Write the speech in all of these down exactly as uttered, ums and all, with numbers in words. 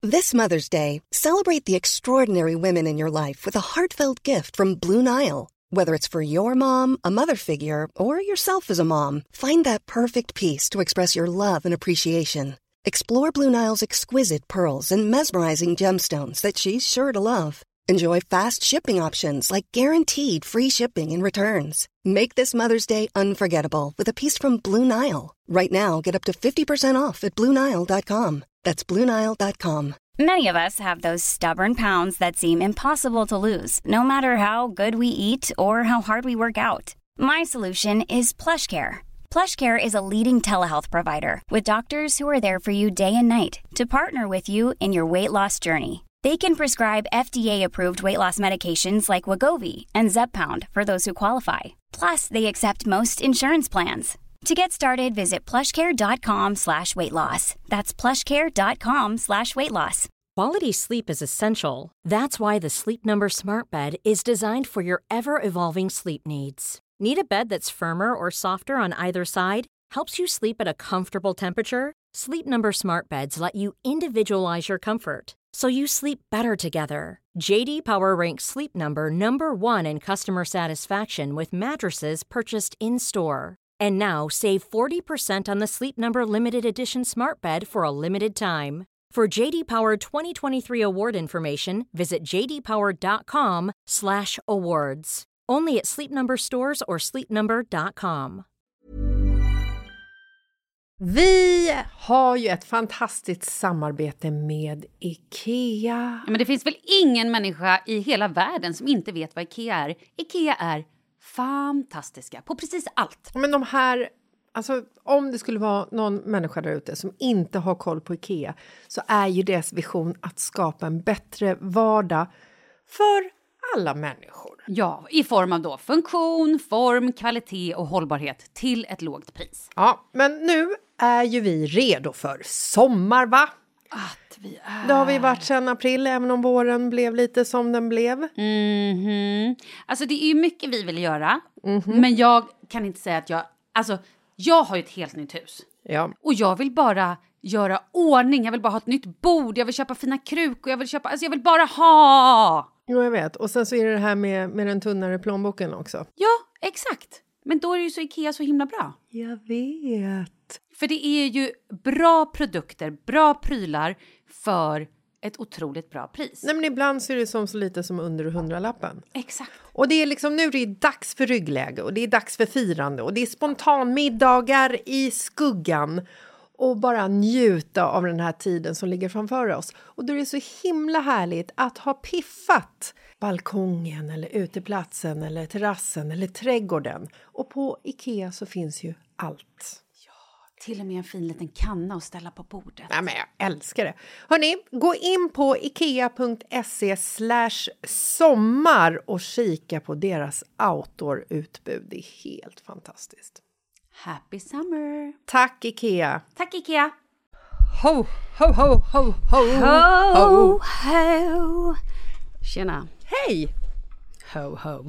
This Mother's Day, celebrate the extraordinary women in your life with a heartfelt gift from Blue Nile. Whether it's for your mom, a mother figure, or yourself as a mom, find that perfect piece to express your love and appreciation. Explore Blue Nile's exquisite pearls and mesmerizing gemstones that she's sure to love. Enjoy fast shipping options like guaranteed free shipping and returns. Make this Mother's Day unforgettable with a piece from Blue Nile. Right now, get up to fifty percent off at blue nile dot com. That's blue nile dot com. Many of us have those stubborn pounds that seem impossible to lose, no matter how good we eat or how hard we work out. My solution is PlushCare. PlushCare is a leading telehealth provider with doctors who are there for you day and night to partner with you in your weight loss journey. They can prescribe F D A-approved weight loss medications like Wegovy and Zepbound for those who qualify. Plus, they accept most insurance plans. To get started, visit plushcare.com slash weight loss. That's plushcare.com slash weight loss. Quality sleep is essential. That's why the Sleep Number Smart Bed is designed for your ever-evolving sleep needs. Need a bed that's firmer or softer on either side? Helps you sleep at a comfortable temperature? Sleep Number Smart Beds let you individualize your comfort, so you sleep better together. J D Power ranks Sleep Number number one in customer satisfaction with mattresses purchased in-store. And now, save forty percent on the Sleep Number Limited Edition Smart Bed for a limited time. For J D Power twenty twenty-three award information, visit j d power dot com slash awards. Only at Sleep Number stores or sleep number dot com. Vi har ju ett fantastiskt samarbete med IKEA. Ja, men det finns väl ingen människa i hela världen som inte vet vad IKEA är. IKEA är fantastiska på precis allt. Men de här, alltså om det skulle vara någon människa där ute som inte har koll på IKEA, så är ju deras vision att skapa en bättre vardag för alla människor. Ja, i form av då funktion, form, kvalitet och hållbarhet till ett lågt pris. Ja, men nu är ju vi redo för sommar, va? Att vi är... Det har vi varit sedan april, även om våren blev lite som den blev. Mhm. Alltså det är ju mycket vi vill göra. Mm-hmm. Men jag kan inte säga att jag... Alltså, jag har ju ett helt nytt hus. Ja. Och jag vill bara göra ordning. Jag vill bara ha ett nytt bord. Jag vill köpa fina krukor. Jag vill köpa... Alltså jag vill bara ha... Jo, jag vet. Och sen så är det det här med, med den tunnare plånboken också. Ja, exakt. Men då är ju så IKEA så himla bra. Jag vet. För det är ju bra produkter, bra prylar för ett otroligt bra pris. Nej, men ibland så är det som så lite som under hundralappen. Exakt. Och det är liksom, nu är det dags för ryggläge och det är dags för firande. Och det är spontanmiddagar i skuggan. Och bara njuta av den här tiden som ligger framför oss. Och då är det så himla härligt att ha piffat balkongen eller uteplatsen eller terrassen eller trädgården. Och på IKEA så finns ju allt. Till och med en fin liten kanna att ställa på bordet. Ja, men jag älskar det. Hörrni, gå in på ikea punkt se slash sommar och kika på deras outdoor-utbud. Det är helt fantastiskt. Happy summer! Tack IKEA! Tack IKEA! Ho, ho, ho, ho, ho, ho, ho. Tjena! Hej! Ho, ho.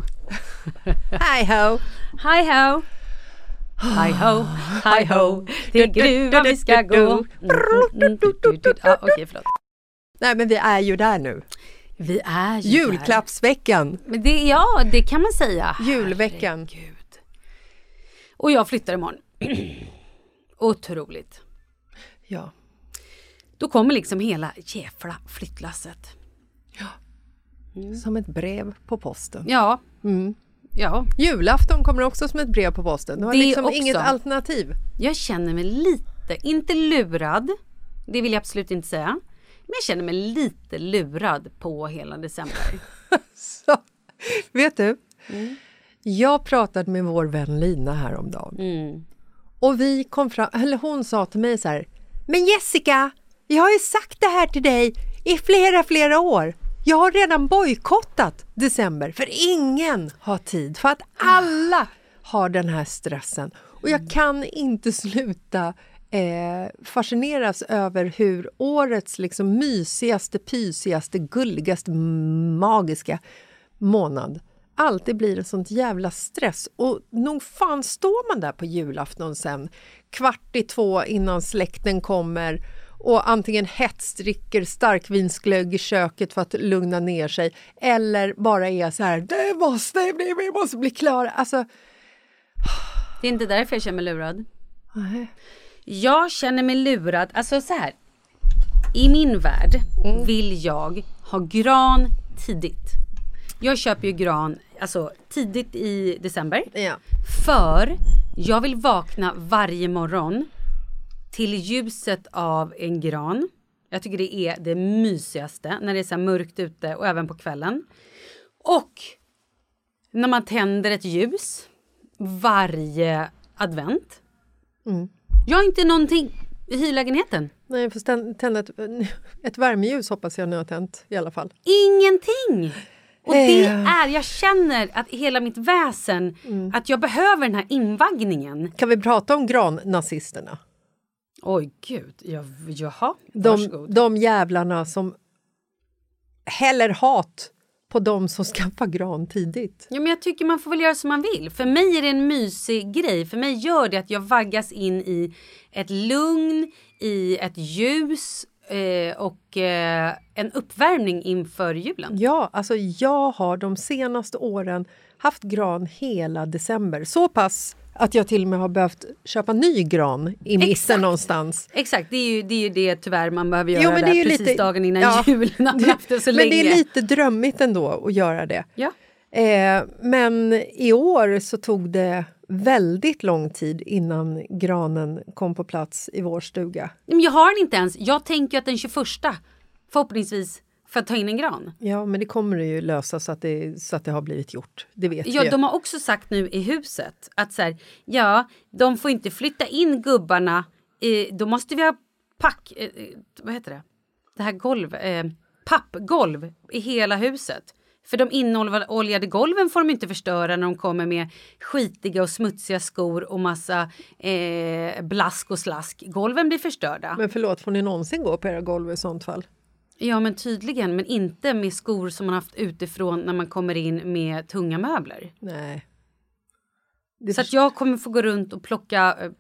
Hej ho! Hej ho! Hej ho, hej ho, till gruvan vi ska gå. Mm, mm, mm, ah, okej, förlåt. Nej, men vi är ju där nu. Vi är ju Julklappsveckan. Där. Men det, ja, det kan man säga. Julveckan. Herregud. Och jag flyttar imorgon. Otroligt. Ja. Då kommer liksom hela jävla flyttlasset. Ja. Mm. Som ett brev på posten. Ja. Mm. Ja. Julafton kommer också som ett brev på posten. Du har det liksom också. Inget alternativ. Jag känner mig lite, inte lurad. Det vill jag absolut inte säga. Men jag känner mig lite lurad på hela december. Så, vet du? Mm. Jag pratade med vår vän Lina häromdagen. Mm. Och vi kom fram, eller hon sa till mig så här: men Jessica, jag har ju sagt det här till dig i flera, flera år. Jag har redan bojkottat december för ingen har tid. För att alla har den här stressen. Och jag kan inte sluta eh, fascineras över hur årets liksom mysigaste, pysigaste, gulligaste, magiska månad alltid blir en sånt jävla stress. Och nog fan står man där på julafton sen, kvart i två innan släkten kommer och antingen hetsdricker starkvinsglögg i köket för att lugna ner sig eller bara är så här, det måste bli, vi måste bli klara. Alltså... Det är inte därför jag känner mig lurad. Nej. Jag känner mig lurad, alltså så här. I min värld mm. vill jag ha gran tidigt. Jag köper ju gran alltså tidigt i december. Ja. För jag vill vakna varje morgon till ljuset av en gran. Jag tycker det är det mysigaste när det är så här mörkt ute och även på kvällen. Och när man tänder ett ljus varje advent. Mm. Jag har inte någonting i hyrlägenheten. Nej, för tända ett, ett värmeljus hoppas jag nu har tänt i alla fall. Ingenting! Och det är, jag känner att hela mitt väsen, mm. att jag behöver den här invaggningen. Kan vi prata om grannazisterna? Oj gud, jag, jaha, de, de jävlarna som häller hat på de som skaffar gran tidigt. Ja, men jag tycker man får väl göra som man vill. För mig är det en mysig grej. För mig gör det att jag vaggas in i ett lugn, i ett ljus eh, och eh, en uppvärmning inför julen. Ja, alltså jag har de senaste åren haft gran hela december. Så pass att jag till och med har behövt köpa ny gran i mitten Exakt. någonstans. Exakt, det är, ju, det är ju det tyvärr man behöver göra jo, men det är ju precis lite, dagen innan ja, jul. När man haft det så men länge. det är lite drömmigt ändå att göra det. Ja. Eh, men i år så tog det väldigt lång tid innan granen kom på plats i vår stuga. Men jag har den inte ens. Jag tänker att den tjugoförsta förhoppningsvis för att ta in en gran. Ja, men det kommer det ju lösa så att det, så att det har blivit gjort. Det vet ja, vi. De har också sagt nu i huset att så här, ja, de får inte flytta in gubbarna. Eh, då måste vi ha pack, eh, vad heter det? Det här golv, eh, pappgolv i hela huset. För de inoljade golven får de inte förstöra när de kommer med skitiga och smutsiga skor och massa eh, blask och slask. Golven blir förstörda. Men förlåt, får ni någonsin gå på era golv i sånt fall? Ja, men tydligen. Men inte med skor som man haft utifrån när man kommer in med tunga möbler. Nej. Det så att jag kommer få gå runt och plocka eh,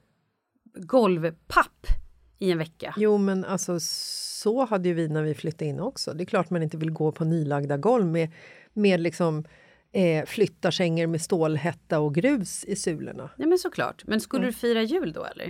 golvpapp i en vecka. Jo, men alltså så hade ju vi när vi flyttade in också. Det är klart man inte vill gå på nylagda golv med, med liksom eh, flyttarsänger med stålhätta och grus i sulorna. Nej, men såklart. Men skulle mm. du fira jul då, eller?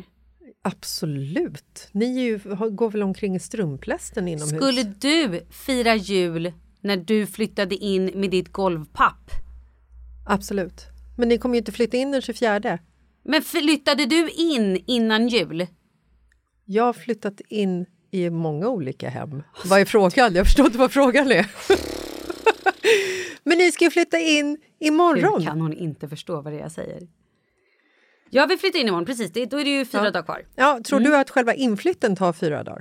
Absolut. Ni är ju, går väl omkring i strumplästen inomhus. Skulle du fira jul när du flyttade in med ditt golvpapp? Absolut. Men ni kommer ju inte flytta in den tjugofjärde. Men flyttade du in innan jul? Jag har flyttat in i många olika hem. Vad är frågan? Jag förstår inte vad frågan är. Men ni ska ju flytta in imorgon. Hur kan hon inte förstå vad det är jag säger? Jag vill flytta in imorgon, precis. Det, då är det ju fyra ja. dagar kvar. Ja, tror mm. du att själva inflytten tar fyra dagar?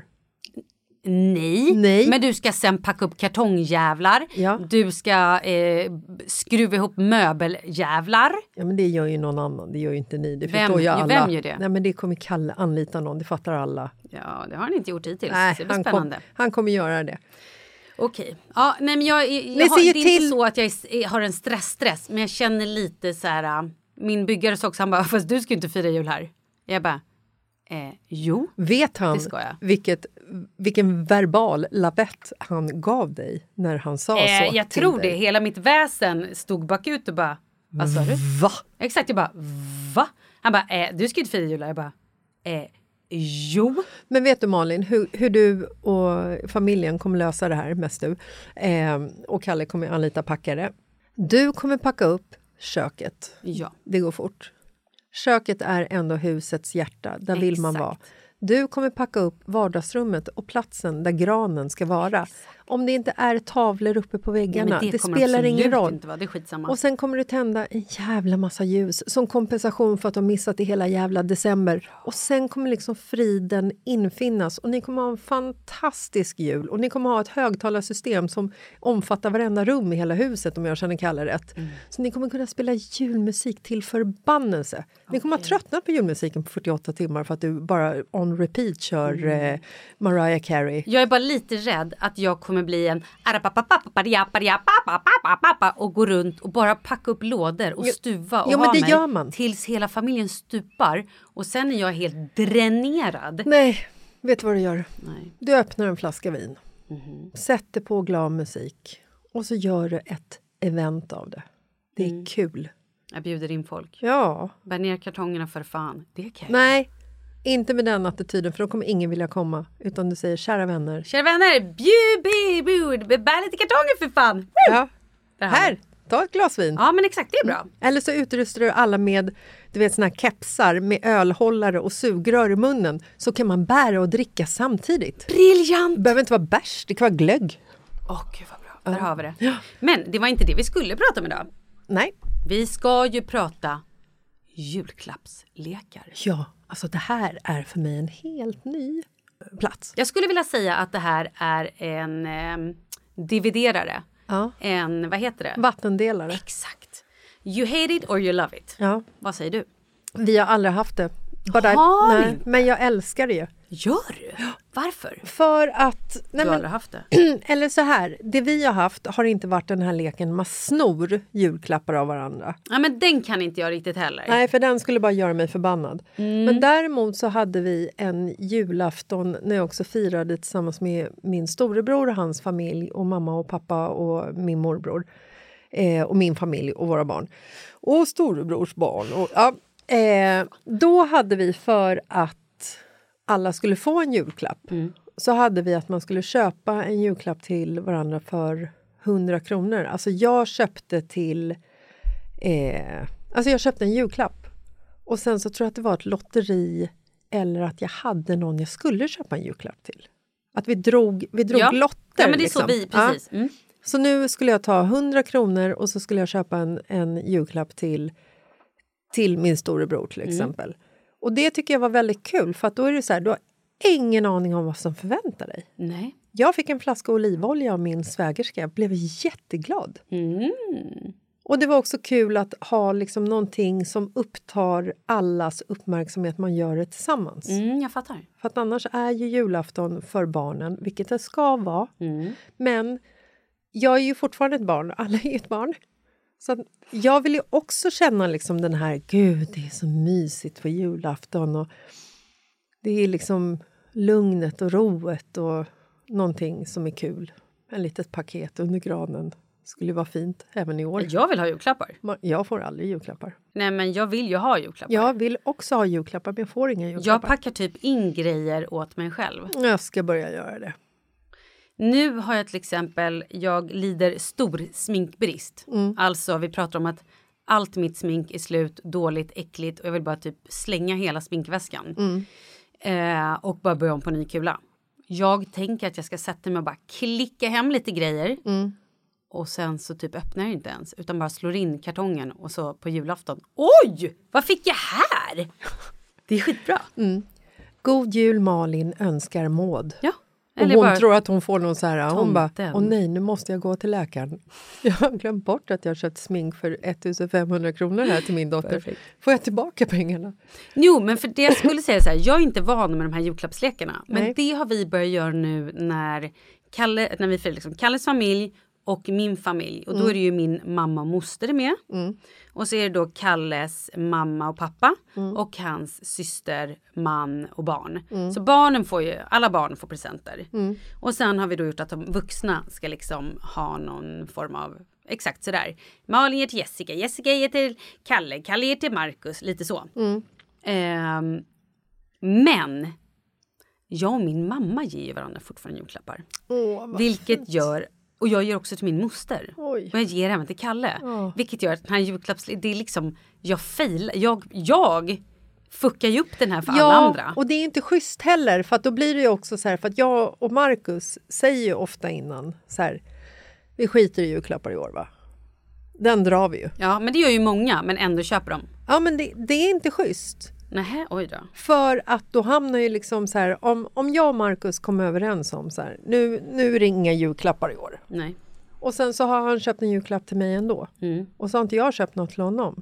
Nej. Nej, men du ska sen packa upp kartongjävlar. Ja. Du ska eh, skruva ihop möbeljävlar. Ja, men det gör ju någon annan. Det gör ju inte ni. Det vem, förstår ju alla. Vem gör det? Nej, men det kommer Kalle anlita någon. Det fattar alla. Ja, det har han inte gjort hittills. Nej, det blir han, spännande. Kom, han kommer göra det. Okej. Ja, nej, men jag, jag, jag har, det är till... inte så att jag är, har en stress-stress. Men jag känner lite så här... Min byggare sa också, han bara, fast du ska inte fira jul här. Jag bara, eh, jo. Vet han vilket, vilken verbal lavett han gav dig när han sa eh, så? Jag tror dig. Det. Hela mitt väsen stod bakut och bara, vad sa du? Va? Exakt, jag bara, va? Han bara, eh, du ska inte fira jul här. Jag bara, eh, jo. Men vet du Malin, hur, hur du och familjen kommer lösa det här, mest du. Eh, och Kalle kommer anlita packare. Du kommer packa upp köket. Ja. Det går fort. Köket är ändå husets hjärta. Där Exakt. vill man vara. Du kommer packa upp vardagsrummet och platsen där granen ska vara. Exakt. Om det inte är tavlor uppe på väggarna. Ja, det det spelar ingen roll. Inte vara. Det är skitsamma. Och sen kommer du tända en jävla massa ljus. Som kompensation för att du har missat i hela jävla december. Och sen kommer liksom friden infinnas. Och ni kommer ha en fantastisk jul. Och ni kommer ha ett högtalarsystem som omfattar varenda rum i hela huset. Om jag känner Kalle rätt. Mm. Så ni kommer kunna spela julmusik till förbannelse. Okay. Ni kommer ha tröttnat på julmusiken på fyrtioåtta timmar. För att du bara on repeat kör mm. eh, Mariah Carey. Jag är bara lite rädd att jag kommer bli en och gå runt och bara packa upp lådor och stuva och jo, men ha det mig gör man. tills hela familjen stupar och sen är jag helt dränerad. Nej, Vet du vad du gör? Nej. Du öppnar en flaska vin. Mm-hmm. Sätter på glad musik. Och så gör du ett event av det. Det är Mm. kul. Jag bjuder in folk. Ja. Bär ner kartongerna för fan. Det är kul. Nej, inte med den attityden. För då kommer ingen vilja komma. Utan du säger, kära vänner. Kära vänner, bjud, bjud, bjud, bär lite kartonger för fan. Ja. Där har Här, vi. ta ett glas vin. Ja, men exakt, det är bra. Eller så utrustar du alla med, du vet, såna här kepsar med ölhållare och sugrör i munnen. Så kan man bära och dricka samtidigt. Briljant! Det behöver inte vara bärs, det kan vara glögg. Åh, gud vad bra. Där har vi det. Men det var inte det vi skulle prata om idag. Nej. Vi ska ju prata julklappslekar. Ja, alltså det här är för mig en helt ny plats. Jag skulle vilja säga att det här är en eh, dividerare. Ja. En, vad heter det? Vattendelare. Exakt. You hate it or you love it. Ja. Vad säger du? Vi har aldrig haft det. But I, Har ni nej, inte? men jag älskar det. Gör du? Varför? För att... Du Nej, har men, aldrig haft det. eller så här, det vi har haft har inte varit den här leken man snor julklappar av varandra. Ja, men den kan inte jag riktigt heller. Nej, för den skulle bara göra mig förbannad. Mm. Men däremot så hade vi en julafton när jag också firade tillsammans med min storebror och hans familj och mamma och pappa och min morbror. Eh, och min familj och våra barn. Och storebrors barn. Och, ja, eh, då hade vi för att alla skulle få en julklapp. Mm. Så hade vi att man skulle köpa en julklapp till varandra för hundra kronor. Alltså jag köpte till... Eh, alltså jag köpte en julklapp. Och sen så tror jag att det var ett lotteri. Eller att jag hade någon jag skulle köpa en julklapp till. Att vi drog, vi drog Ja. lotter. Ja, men det är liksom. så vi, precis. Ja. Mm. Så nu skulle jag ta hundra kronor och så skulle jag köpa en, en julklapp till, till min storebror till exempel. Mm. Och det tycker jag var väldigt kul för att då är det så här, du har ingen aning om vad som förväntar dig. Nej. Jag fick en flaska olivolja av min svägerska, jag blev jätteglad. Mm. Och det var också kul att ha liksom någonting som upptar allas uppmärksamhet, man gör det tillsammans. Mm, jag fattar. För att annars är ju julafton för barnen, vilket det ska vara. Mm. Men jag är ju fortfarande ett barn, alla är ju ett barn. Så att jag vill ju också känna liksom den här, gud det är så mysigt på julafton. Och det är liksom lugnet och roet och någonting som är kul. En litet paket under granen skulle vara fint även i år. Jag vill ha julklappar. Jag får aldrig julklappar. Nej, men jag vill ju ha julklappar. Jag vill också ha julklappar men jag får inga julklappar. Jag packar typ in grejer åt mig själv. Jag ska börja göra det. Nu har jag till exempel, jag lider stor sminkbrist. Mm. Alltså vi pratar om att allt mitt smink är slut, dåligt, äckligt och jag vill bara typ slänga hela sminkväskan. Mm. Eh, och bara börja om på ny kula. Jag tänker att jag ska sätta mig och bara klicka hem lite grejer. Mm. Och sen så typ öppnar jag inte ens. Utan bara slår in kartongen och så på julafton. Oj! Vad fick jag här? Det är skitbra. Mm. God jul Malin önskar Maud. Ja. Och Eller hon bara, tror att hon får någon så här, hon bara, tomten. åh nej nu måste jag gå till läkaren. Jag har glömt bort att jag har köpt smink för ettusenfemhundra kronor här till min dotter. Perfekt. Får jag tillbaka pengarna? Jo, men för det jag skulle säga så här, jag är inte van med de här julklappslekarna. Men Nej. det har vi börjat göra nu när, Kalle, när vi firar liksom Kalles familj och min familj. Och då Mm. är det ju min mamma och moster är med. Mm. Och så är det då Kalles mamma och pappa. Mm. Och hans syster, man och barn. Mm. Så barnen får ju, alla barn får presenter. Mm. Och sen har vi då gjort att de vuxna ska liksom ha någon form av, exakt sådär. Malin ger till Jessica, Jessica ger till Kalle, Kalle ger till Marcus, lite så. Mm. Ehm, men jag och min mamma ger ju varandra fortfarande julklappar. Åh, vad Vilket fint. gör, och jag ger också till min moster. Oj. Och jag ger även till Kalle. Ja. Vilket gör att den här julklapps, det är liksom, jag fail, jag, jag fuckar ju upp den här för Ja, alla andra. och det är inte schysst heller för att då blir det ju också så här, för att jag och Marcus säger ju ofta innan så här, vi skiter i julklappar i år va? Den drar vi ju. Ja, men det gör ju många, men ändå köper de. Ja men det, det är inte schysst. Nähä, oj då. För att då hamnar ju liksom så här, om, om jag och Marcus kommer överens om så här, nu, nu är det inga julklappar i år. Nej. Och sen så har han köpt en julklapp till mig ändå. Mm. Och så har inte jag köpt något till honom.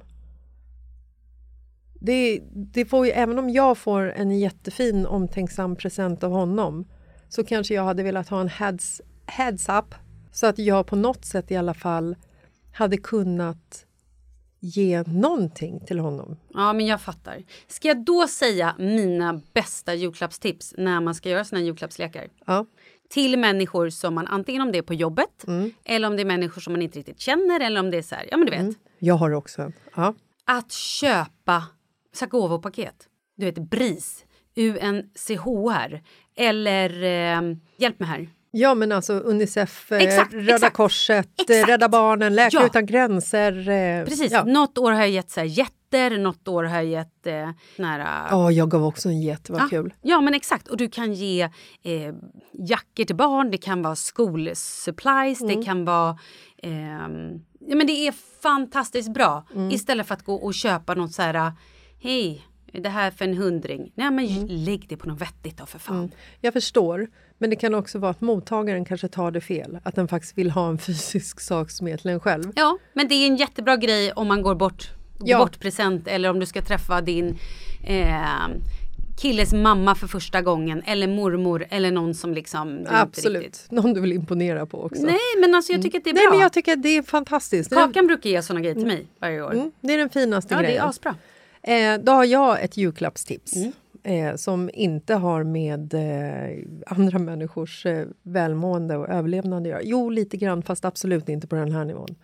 Det, det får ju, även om jag får en jättefin omtänksam present av honom så kanske jag hade velat ha en heads, heads up så att jag på något sätt i alla fall hade kunnat ge någonting till honom. Ja, men jag fattar. Ska jag då säga mina bästa julklappstips när man ska göra sina julklappslekar? Ja. Till människor som man, antingen om det är på jobbet mm. eller om det är människor som man inte riktigt känner eller om det är så här, ja men du vet. Mm. Jag har också en. Ja. Att köpa så här gåvopaket. Du vet, BRIS, U N C H R eller eh, hjälp mig här. Ja, men alltså Unicef, exakt, Röda exakt, Korset, exakt. Rädda Barnen, Läkare ja. utan gränser. Eh, Precis, ja. något år har jag gett så här jätter, något år har jag gett eh, nära... Ja, jag gav också en jätte, vad ja. kul. Ja, men exakt. Och du kan ge eh, jackor till barn, det kan vara skolsupplies, mm. det kan vara... Eh, ja, men det är fantastiskt bra. Mm. Istället för att gå och köpa något så här, hej, det här för en hundring. Nej, men mm. lägg det på något vettigt då för fan. Mm. Jag förstår. Men det kan också vara att mottagaren kanske tar det fel. Att den faktiskt vill ha en fysisk sak som är till en själv. Ja, men det är en jättebra grej om man går bort, går ja. bort present. Eller om du ska träffa din eh, killes mamma för första gången. Eller mormor. Eller någon som liksom... Du absolut. Inte riktigt... Någon du vill imponera på också. Nej, men alltså jag tycker att det är bra. Nej, men jag tycker att det är fantastiskt. Kakan brukar ge såna grejer till mig varje år. Mm, det är den finaste ja, grejen. Ja, det är asbra. Eh, då har jag ett julklappstips. Mm. Eh, som inte har med eh, andra människors eh, välmående och överlevnad att göra. Jo, lite grann, fast absolut inte på den här nivån.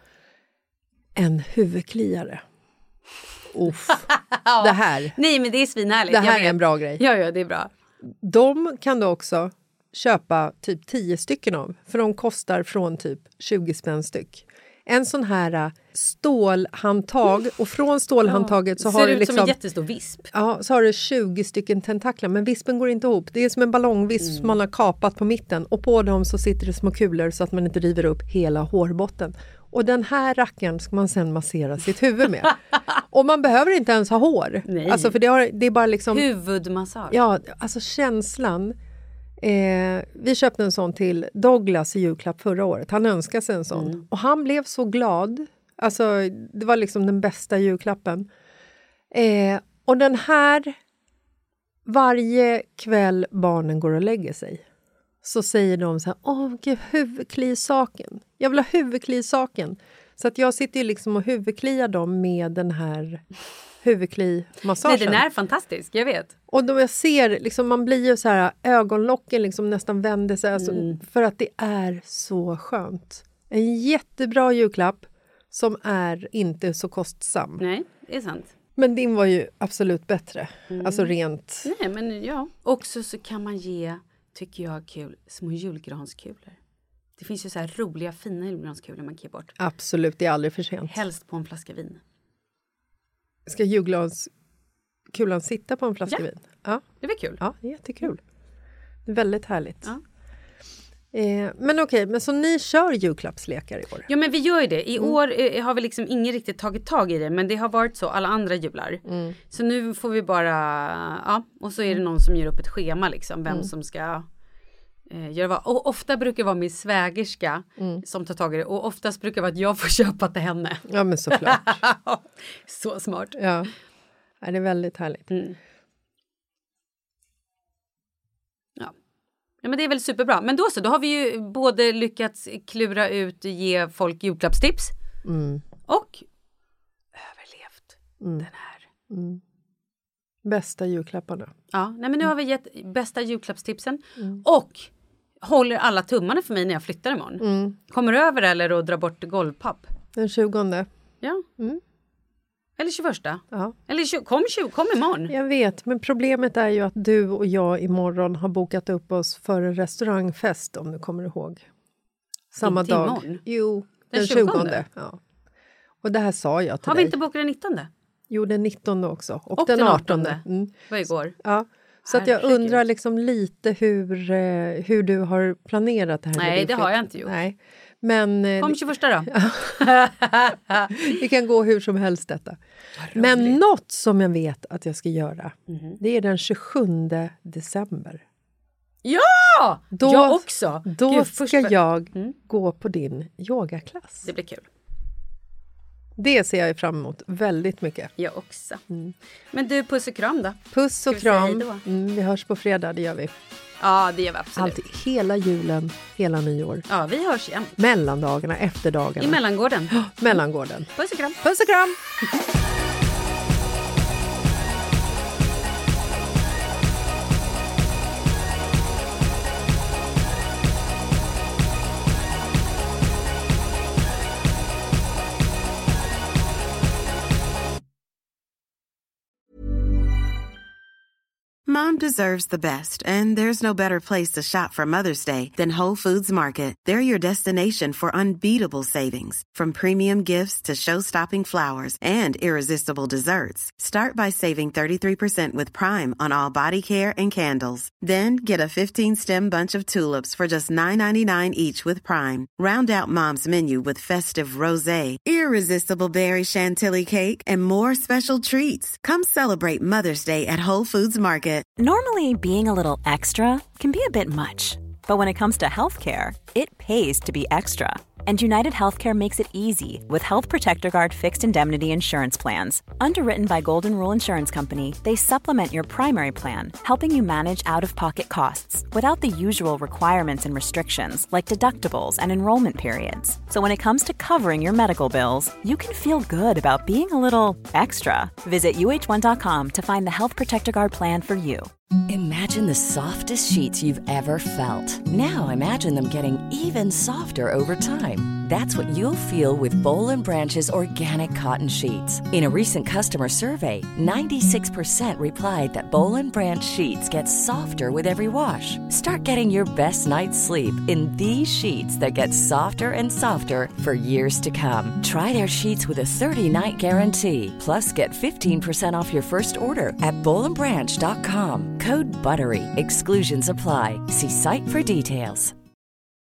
En huvudkliare. Uff. ja. Det här. Nej, men det är svinhärligt. Det här är en bra grej. Ja, ja, det är bra. De kan du också köpa typ tio stycken av. För de kostar från typ tjugo spänn styck. En sån här stålhandtag och från stålhandtaget ja, så har du liksom... Ser ut som en jättestor visp. Ja, så har du tjugo stycken tentaklar, men vispen går inte ihop. Det är som en ballongvisp mm. som man har kapat på mitten och på dem så sitter det små kulor så att man inte river upp hela hårbotten. Och den här rackaren ska man sen massera sitt huvud med. Och man behöver inte ens ha hår. Nej. Alltså för det, har, det är bara liksom... Huvudmassage. Ja, alltså känslan... Eh, vi köpte en sån till Douglas i julklapp förra året. Han önskade sig en sån. Mm. Och han blev så glad. Alltså, det var liksom den bästa julklappen. Eh, och den här, varje kväll barnen går och lägger sig, så säger de så här, åh gud, huvudklisaken. Jag vill ha huvudklisaken. Så att jag sitter ju liksom och huvudkliar dem med den här huvudklimassagen. Nej, den är fantastisk, jag vet. Och då jag ser, liksom, man blir ju så här, ögonlocken liksom nästan vänder sig. Alltså, mm. För att det är så skönt. En jättebra julklapp som är inte så kostsam. Nej, det är sant. Men din var ju absolut bättre. Mm. Alltså rent... Nej, men ja. Också så kan man ge, tycker jag, kul, små julgranskulor. Det finns ju så här roliga, fina julgranskulor man kan ge bort. Absolut, det är aldrig för sent. Helst på en flaska vin. Ska julgranskulan sitta på en flaska ja. vin? Ja, det var kul. Ja, jättekul. Det är väldigt härligt. Ja. Eh, men okej, men så ni kör julklappslekar i år? Ja, men vi gör ju det. I mm. år eh, har vi liksom ingen riktigt tagit tag i det, men det har varit så alla andra jular. Mm. Så nu får vi bara, ja, och så är det någon som ger upp ett schema liksom, vem mm. som ska eh, göra vad. Och ofta brukar det vara min svägerska mm. som tar tag i det, och oftast brukar det vara att jag får köpa till henne. Ja, men såklart. Så smart. Ja, det är väldigt härligt. Mm. Ja, men det är väl superbra. Men då så, då har vi ju både lyckats klura ut, ge folk julklappstips mm. och överlevt mm. den här. Mm. Bästa julklapparna. Ja, nej, men nu har vi gett bästa julklappstipsen mm. och håller alla tummarna för mig när jag flyttar imorgon. Mm. Kommer över eller och drar bort golvpapp? Den tjugonde. Ja. Mm. Eller tjugoförsta. Ja. Eller kom, tjugo, kom imorgon. Jag vet, men problemet är ju att du och jag imorgon har bokat upp oss för en restaurangfest, om du kommer ihåg. Samma inte dag. Imorgon. Jo, den, den tjugonde. tjugonde. Ja. Och det här sa jag till har dig. vi inte bokat den nittonde? Jo, den nittonde också. Och, och den, den artonde. artonde. Mm. Vad igår. Ja. Så att jag undrar liksom lite hur, eh, hur du har planerat det här. Nej, det har jag inte gjort. Nej. Men, eh, kom tjugoförsta då. det kan gå hur som helst detta. Men något som jag vet att jag ska göra, mm-hmm. det är den tjugosjunde december. Ja! Då, jag också. Då Gud, ska först... jag mm. gå på din yogaklass. Det blir kul. Det ser jag fram emot väldigt mycket. Jag också. Mm. Men du, puss och kram då. Puss och kram. Mm, vi hörs på fredag, det gör vi. Ja, det gör vi absolut. Alltid, hela julen, hela nyår. Ja, vi hörs igen. Mellandagarna, efterdagarna. I mellangården. Oh, mellangården. Puss och kram. Puss och kram. Mom deserves the best, and there's no better place to shop for Mother's Day than Whole Foods Market. They're your destination for unbeatable savings, from premium gifts to show-stopping flowers and irresistible desserts. Start by saving thirty-three percent with Prime on all body care and candles. Then get a fifteen-stem bunch of tulips for just nine ninety-nine each with Prime. Round out Mom's menu with festive rosé, irresistible berry chantilly cake, and more special treats. Come celebrate Mother's Day at Whole Foods Market. Normally, being a little extra can be a bit much, but when it comes to healthcare, it pays to be extra. And United Healthcare makes it easy with Health Protector Guard fixed indemnity insurance plans. Underwritten by Golden Rule Insurance Company, they supplement your primary plan, helping you manage out-of-pocket costs without the usual requirements and restrictions like deductibles and enrollment periods. So when it comes to covering your medical bills, you can feel good about being a little extra. Visit U H one dot com to find the Health Protector Guard plan for you. Imagine the softest sheets you've ever felt. Now imagine them getting even softer over time. That's what you'll feel with Boll and Branch's organic cotton sheets. In a recent customer survey, ninety-six percent replied that Boll and Branch sheets get softer with every wash. Start getting your best night's sleep in these sheets that get softer and softer for years to come. Try their sheets with a thirty-night guarantee. Plus, get fifteen percent off your first order at boll and branch dot com. Code BUTTERY. Exclusions apply. See site for details.